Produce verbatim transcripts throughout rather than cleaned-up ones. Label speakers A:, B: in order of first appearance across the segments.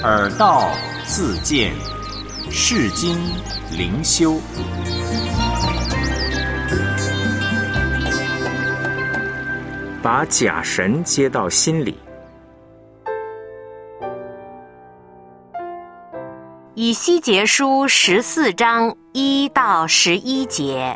A: 耳道自见，世经灵修。把假神接到心里。
B: 以西结书十四章一到十一节。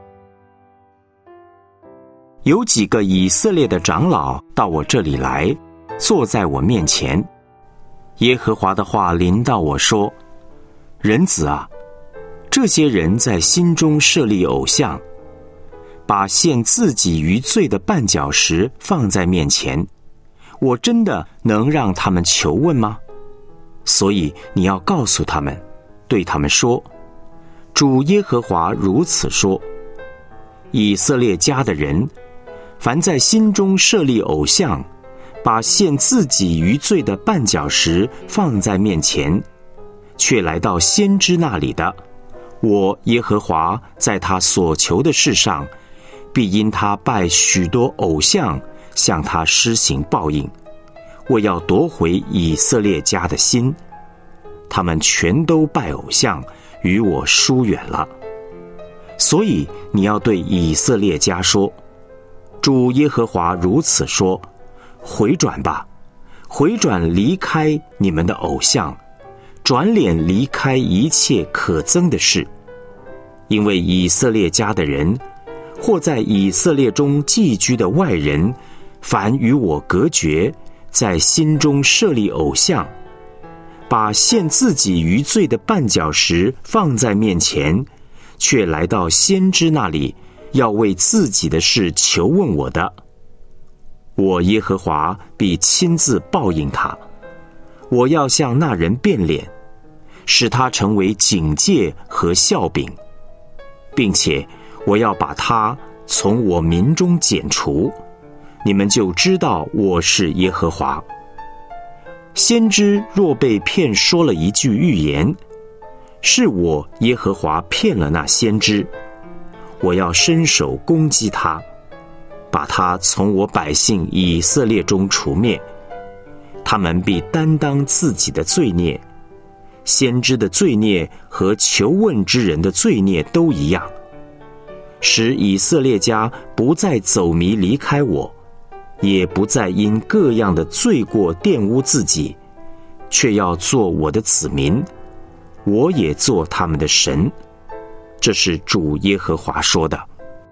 A: 有几个以色列的长老到我这里来，坐在我面前。耶和华的话临到我说：人子啊，这些人在心中设立偶像，把陷自己于罪的绊脚石放在面前，我真的能让他们求问吗？所以你要告诉他们，对他们说：主耶和华如此说，以色列家的人，凡在心中设立偶像，把陷自己于罪的绊脚石放在面前，却来到先知那里的，我耶和华在他所求的事上，必因他拜许多偶像，向他施行报应。我要夺回以色列家的心，他们全都拜偶像，与我疏远了。所以你要对以色列家说：主耶和华如此说，回转吧，回转离开你们的偶像，转脸离开一切可憎的事。因为以色列家的人，或在以色列中寄居的外人，凡与我隔绝，在心中设立偶像，把陷自己于罪的绊脚石放在面前，却来到先知那里，要为自己的事求问我的，我耶和华必亲自报应他。我要向那人变脸，使他成为警戒和笑柄，并且我要把他从我民中剪除，你们就知道我是耶和华。先知若被骗说了一句预言，是我耶和华骗了那先知，我要伸手攻击他，把他从我百姓以色列中除灭。他们必担当自己的罪孽，先知的罪孽和求问之人的罪孽都一样，使以色列家不再走迷离开我，也不再因各样的罪过玷污自己，却要做我的子民，我也做他们的神。这是主耶和华说的。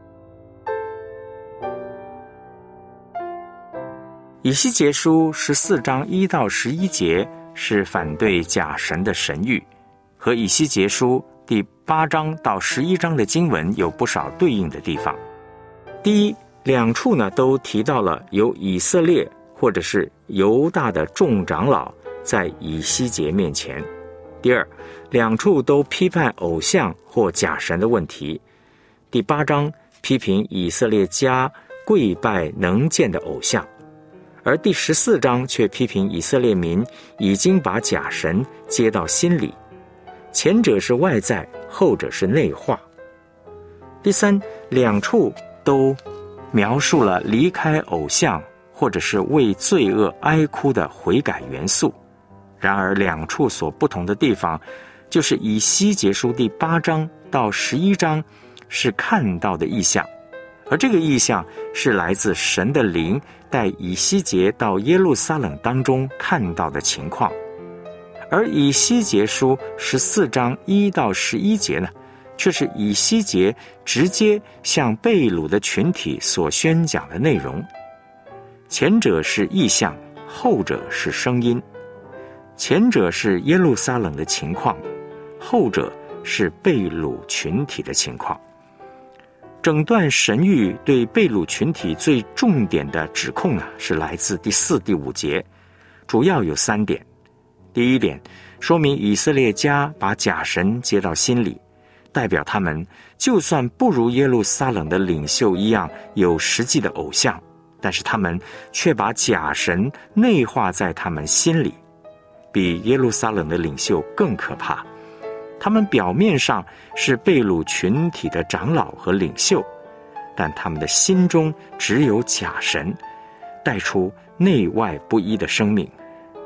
A: 以西结书十四章一到十一节是反对假神的神谕，和以西结书第八章到十一章的经文有不少对应的地方。第一，两处呢都提到了有以色列或者是犹大的众长老在以西结面前。第二，两处都批判偶像或假神的问题。第八章批评以色列家跪拜能见的偶像，而第十四章却批评以色列民已经把假神接到心里，前者是外在，后者是内化。第三，两处都描述了离开偶像或者是为罪恶哀哭的悔改元素。然而两处所不同的地方，就是以西结书第八章到十一章是看到的异象，而这个异象是来自神的灵带以西结到耶路撒冷当中看到的情况。而以西结书十四章一到十一节呢，却是以西结直接向被掳的群体所宣讲的内容。前者是异象，后者是声音。前者是耶路撒冷的情况，后者是被掳群体的情况。整段神谕对被掳群体最重点的指控呢，是来自第四、第五节，主要有三点。第一点，说明以色列家把假神接到心里，代表他们就算不如耶路撒冷的领袖一样有实际的偶像，但是他们却把假神内化在他们心里，比耶路撒冷的领袖更可怕。他们表面上是被掳群体的长老和领袖，但他们的心中只有假神，带出内外不一的生命。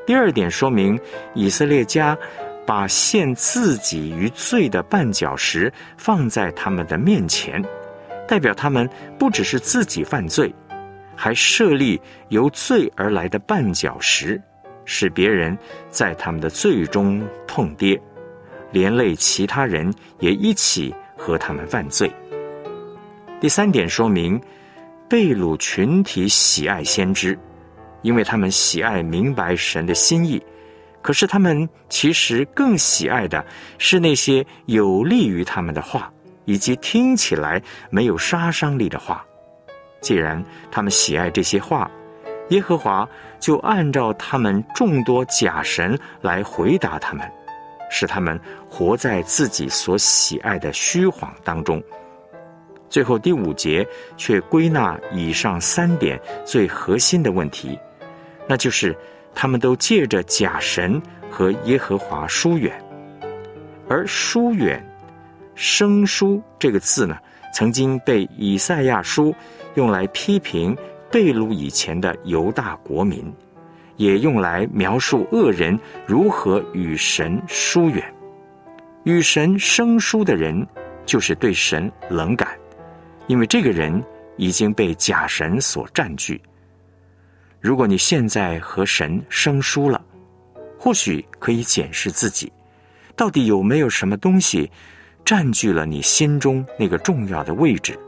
A: 第二点说明以色列家把陷自己于罪的绊脚石放在他们的面前，代表他们不只是自己犯罪，还设立由罪而来的绊脚石，使别人在他们的罪中痛跌，连累其他人也一起和他们犯罪。第三点说明被掳群体喜爱先知，因为他们喜爱明白神的心意，可是他们其实更喜爱的是那些有利于他们的话，以及听起来没有杀伤力的话。既然他们喜爱这些话，耶和华就按照他们众多假神来回答他们，使他们活在自己所喜爱的虚谎当中。最后第五节却归纳以上三点最核心的问题，那就是他们都借着假神和耶和华疏远。而疏远生疏这个字呢，曾经被以赛亚书用来批评被掳以前的犹大国民，也用来描述恶人如何与神疏远。与神生疏的人就是对神冷感，因为这个人已经被假神所占据。如果你现在和神生疏了，或许可以检视自己，到底有没有什么东西占据了你心中那个重要的位置。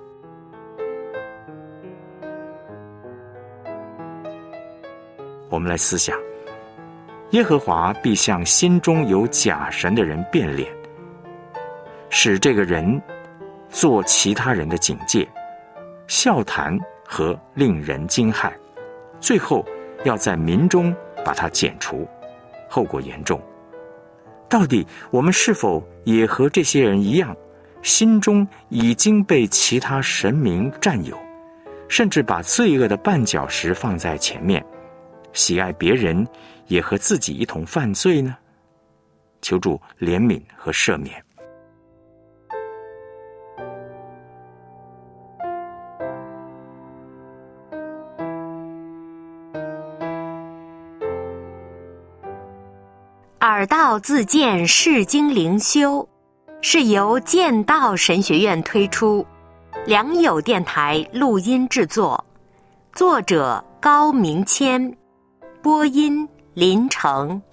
A: 我们来思想，耶和华必向心中有假神的人变脸，使这个人做其他人的警戒、笑谈和令人惊骇，最后要在民中把它剪除，后果严重。到底我们是否也和这些人一样，心中已经被其他神明占有，甚至把罪恶的绊脚石放在前面，喜爱别人也和自己一同犯罪呢？求主怜悯和赦免。
B: 耳道自荐释经灵修是由剑道神学院推出，良友电台录音制作，作者高明谦，播音林成。